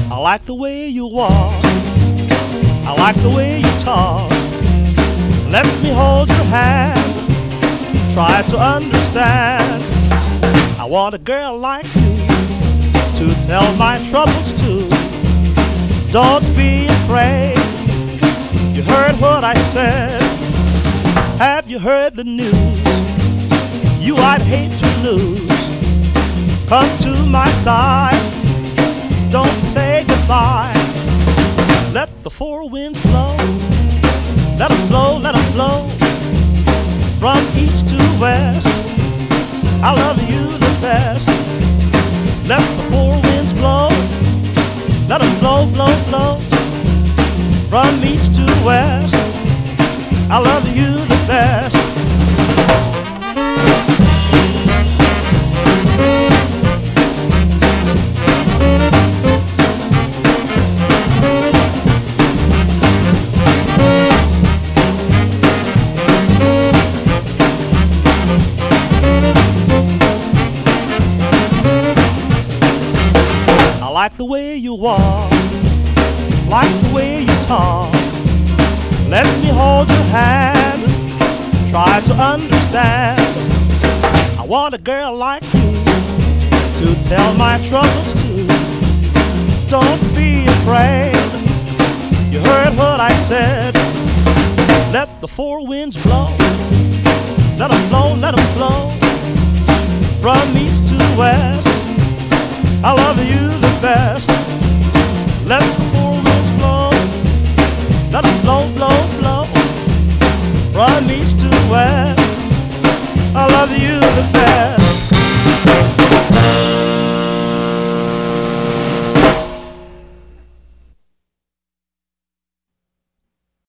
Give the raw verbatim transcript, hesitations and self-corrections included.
I like the way you walk, I like the way you talk. Let me hold your hand, try to understand. I want a girl like you to tell my troubles to. Don't be afraid, you heard what I said. Have you heard the news? You I'd hate to lose. Come to my side, don't say goodbye. Let the four winds blow, let them blow, let them blow. From east to west, I love you the best. Let the four winds blow, let them blow, blow, blow. From east to west, I love you the best. I like the way you walk, like the way you talk. Let me hold your hand, try to understand. I want a girl like you to tell my troubles to. Don't be afraid, you heard what I said. Let the four winds blow, let them blow, let them blow. From east to west, I love you the best. Let the four winds blow, let them blow, blow, blow. From east to west, I love you the best.